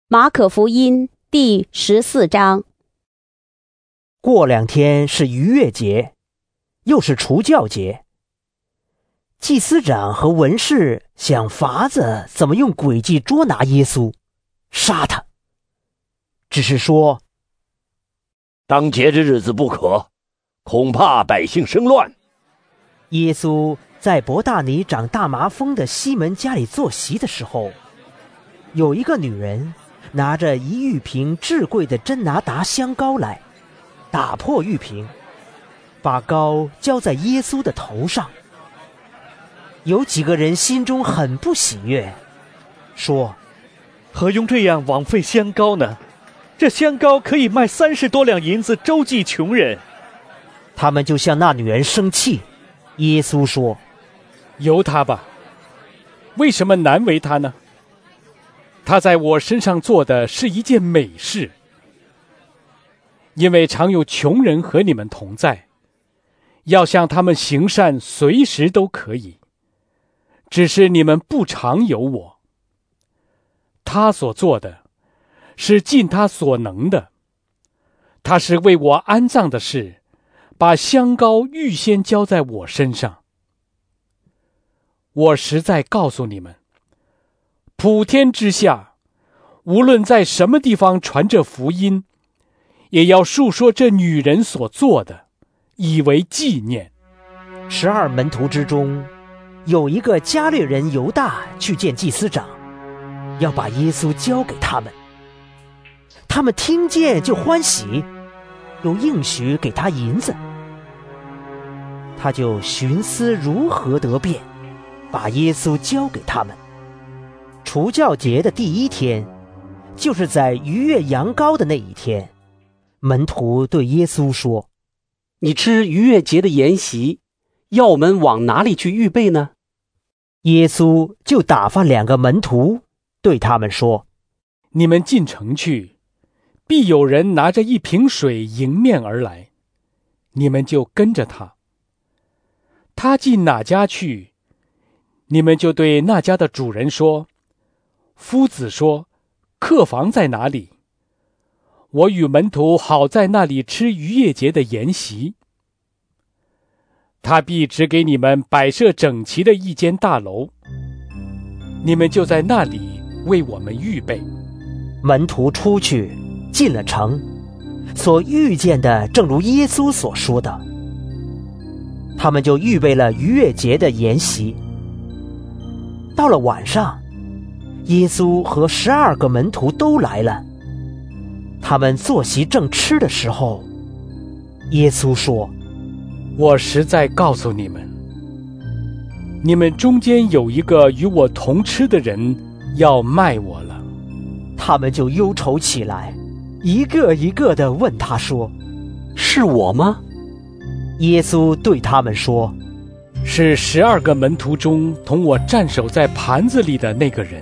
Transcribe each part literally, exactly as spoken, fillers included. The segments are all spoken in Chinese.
马可福音第十四章。 过两天是逾越节，又是除酵节。祭司长和文士想法子怎么用诡计捉拿耶稣，杀他。只是说， 当节之日子不可，恐怕百姓生乱。 耶稣在伯大尼长大麻风的西门家里坐席的时候，有一个女人拿着一玉瓶至贵的真拿达香膏来，打破玉瓶，把膏浇在耶稣的头上。有几个人心中很不喜悦，说： 何用这样枉费香膏呢？这香膏可以卖三十多两银子周济穷人。 他们就向那女人生气。耶稣说： 由他吧，为什么难为他呢？他在我身上做的是一件美事，因为常有穷人和你们同在，要向他们行善，随时都可以，只是你们不常有我。他所做的是尽他所能的，他是为我安葬的事，把香膏预先浇在我身上。我实在告诉你们，普天之下，无论在什么地方传这福音，也要述说这女人所做的，以为纪念。 十二门徒之中，有一个加略人犹大去见祭司长，要把耶稣交给他们。他们听见就欢喜，又应许给他银子。他就寻思如何得便，把耶稣交给他们。除酵节的第一天，就是在逾越羊羔的那一天，门徒对耶稣说： 你吃逾越节的筵席，要我们往哪里去预备呢？ 耶稣就打发两个门徒，对他们说： 你们进城去，必有人拿着一瓶水迎面而来，你们就跟着他。他进哪家去，你们就对那家的主人说：夫子说，客房在哪里？我与门徒好在那里吃逾越节的筵席。他必指给你们摆设整齐的一间大楼，你们就在那里为我们预备。 门徒出去，进了城，所遇见的正如耶稣所说的，他们就预备了逾越节的筵席。到了晚上，耶稣和十二个门徒都来了。他们坐席正吃的时候，耶稣说： 我实在告诉你们，你们中间有一个与我同吃的人要卖我了。 他们就忧愁起来，一个一个地问他说： 是我吗？ 耶稣对他们说： 是十二个门徒中同我站守在盘子里的那个人。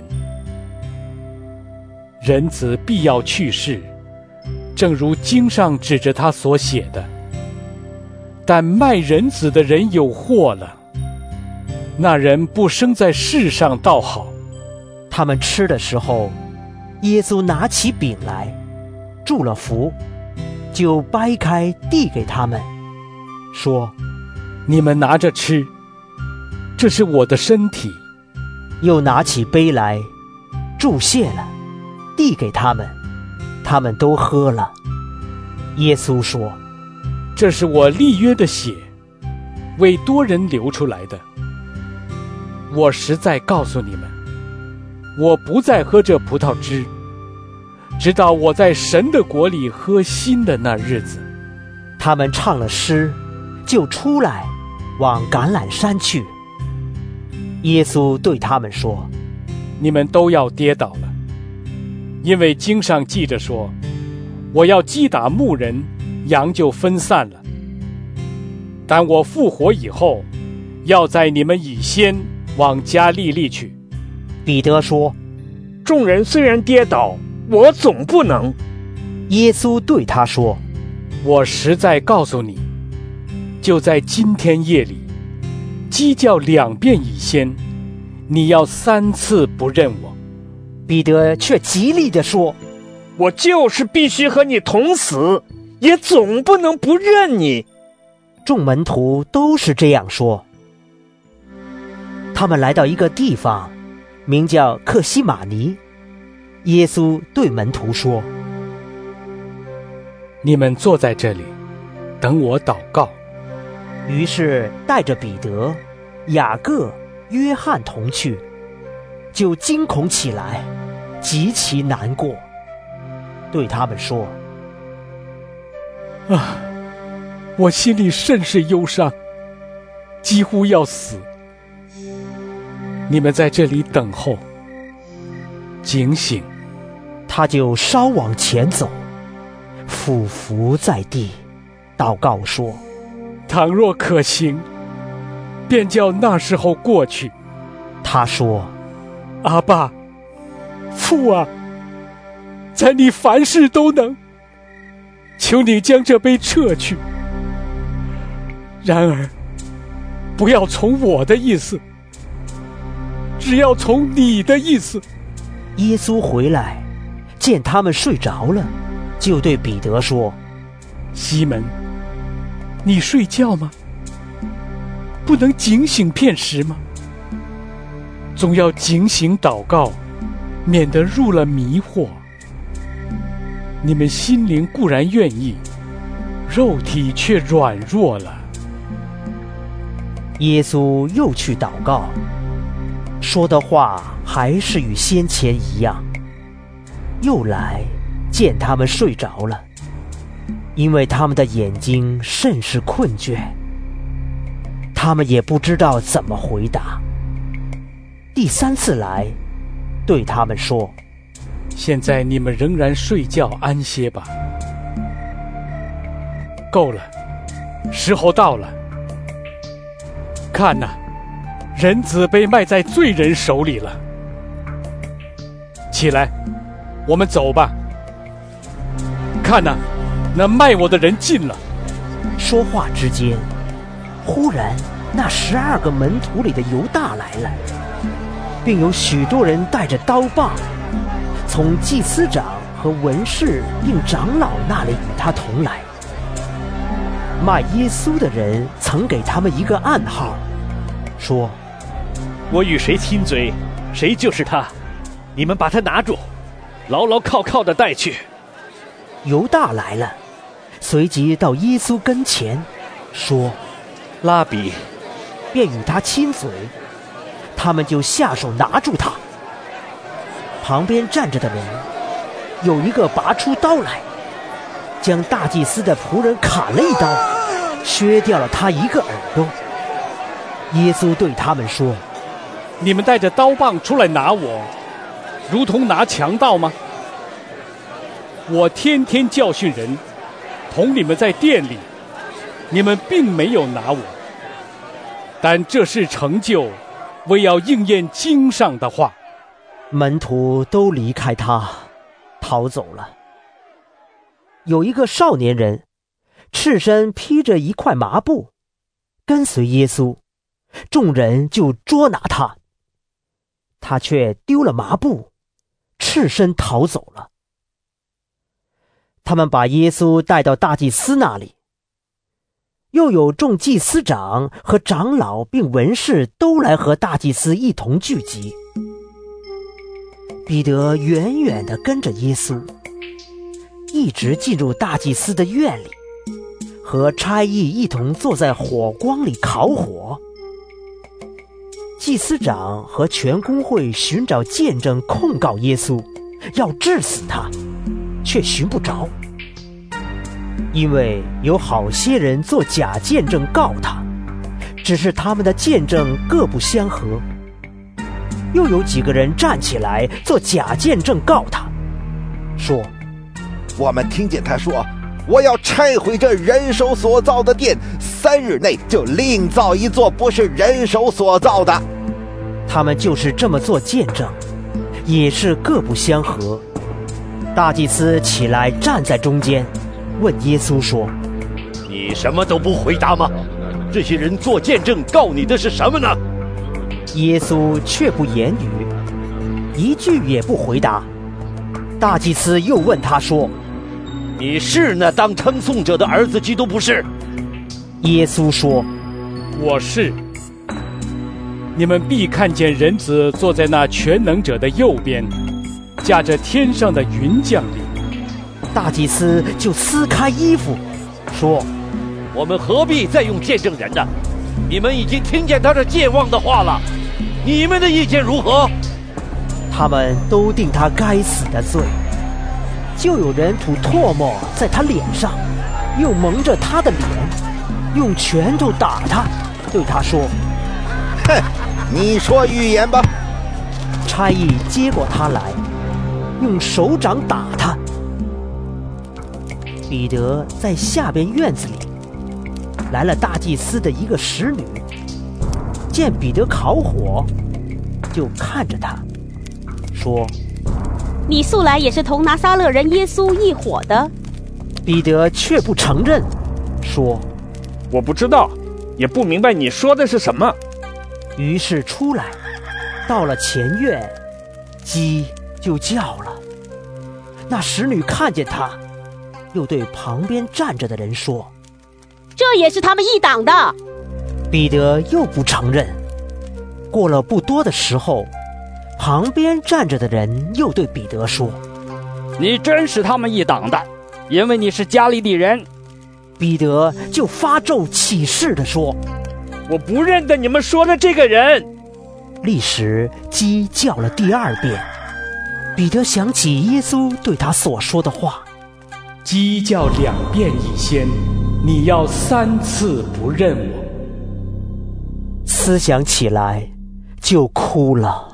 人子必要去世，正如经上指着他所写的。但卖人子的人有祸了，那人不生在世上倒好。 他们吃的时候，耶稣拿起饼来，祝了福，就掰开递给他们，说： 你们拿着吃，这是我的身体。 又拿起杯来，祝谢了，递给他们，他们都喝了。耶稣说： 这是我立约的血，为多人流出来的。我实在告诉你们，我不再喝这葡萄汁，直到我在神的国里喝新的那日子。 他们唱了诗，就出来往橄榄山去。耶稣对他们说： 你们都要跌倒了，因为经上记着说，我要击打牧人，羊就分散了。但我复活以后，要在你们以先往加利利去。 彼得说： 众人虽然跌倒，我总不能。 耶稣对他说： 我实在告诉你，就在今天夜里，鸡叫两遍以先，你要三次不认我。 彼得却极力地说： 我就是必须和你同死，也总不能不认你。 众门徒都是这样说。他们来到一个地方，名叫客西马尼。耶稣对门徒说： 你们坐在这里，等我祷告。 于是带着彼得、雅各、约翰同去，就惊恐起来，极其难过，对他们说： 啊，我心里甚是忧伤，几乎要死。你们在这里等候，警醒。 他就稍往前走，俯伏在地，祷告说： 倘若可行，便叫那时候过去。 他说： 阿爸，父啊，在你凡事都能，求你将这杯撤去。然而不要从我的意思，只要从你的意思。 耶稣回来，见他们睡着了，就对彼得说： 西门，你睡觉吗？不能警醒片时吗？总要警醒祷告，免得入了迷惑。你们心灵固然愿意，肉体却软弱了。 耶稣又去祷告，说的话还是与先前一样。又来见他们睡着了，因为他们的眼睛甚是困倦，他们也不知道怎么回答。第三次来，对他们说： 现在你们仍然睡觉安歇吧。够了，时候到了。看哪，人子被卖在罪人手里了。起来，我们走吧。看哪，那卖我的人进了。 说话之间，忽然那十二个门徒里的犹大来了，并有许多人带着刀棒，从祭司长和文士并长老那里与他同来。卖耶稣的人曾给他们一个暗号，说： 我与谁亲嘴，谁就是他，你们把他拿住，牢牢铐铐地带去。 犹大来了，随即到耶稣跟前，说： 拉比， 便与他亲嘴。他们就下手拿住他。旁边站着的人有一个拔出刀来，将大祭司的仆人砍了一刀，削掉了他一个耳朵。耶稣对他们说： 你们带着刀棒出来拿我，如同拿强盗吗？我天天教训人，同你们在店里，你们并没有拿我。但这事成就，为要应验经上的话。 门徒都离开他，逃走了。有一个少年人，赤身披着一块麻布，跟随耶稣，众人就捉拿他，他却丢了麻布，赤身逃走了。他们把耶稣带到大祭司那里，又有众祭司长和长老并文士都来和大祭司一同聚集。彼得远远地跟着耶稣，一直进入大祭司的院里，和差役一同坐在火光里烤火。祭司长和全公会寻找见证控告耶稣，要治死他，却寻不着，因为有好些人做假见证告他，只是他们的见证各不相合。又有几个人站起来做假见证告他，说： 我们听见他说，我要拆毁这人手所造的殿，三日内就另造一座不是人手所造的。 他们就是这么做见证，也是各不相合。大祭司起来站在中间，问耶稣说： 你什么都不回答吗？这些人做见证告你的是什么呢？ 耶稣却不言语， 一句也不回答。大祭司又问他说： 你是那当称颂者的儿子基督不是？ 耶稣说： 我是。你们必看见人子坐在那全能者的右边，驾着天上的云降临。 大祭司就撕开衣服，说： 我们何必再用见证人呢？你们已经听见他这健忘的话了，你们的意见如何？ 他们都定他该死的罪。就有人吐唾沫在他脸上，又蒙着他的脸，用拳头打他，对他说： 哼，你说预言吧。 差役接过他来，用手掌打他。彼得在下边院子里，来了大祭司的一个使女，见彼得烤火，就看着他，说： 你素来也是同拿撒勒人耶稣一伙的。 彼得却不承认，说： 我不知道，也不明白你说的是什么。 于是出来，到了前院，鸡就叫了。那使女看见他，又对旁边站着的人说： 这也是他们一党的。 彼得又不承认。过了不多的时候，旁边站着的人又对彼得说： 你真是他们一党的，因为你是加利利人。 彼得就发咒起誓地说： 我不认得你们说的这个人。 立时鸡叫了第二遍。彼得想起耶稣对他所说的话： 鸡叫两遍以先，你要三次不认我。 思想起来就哭了。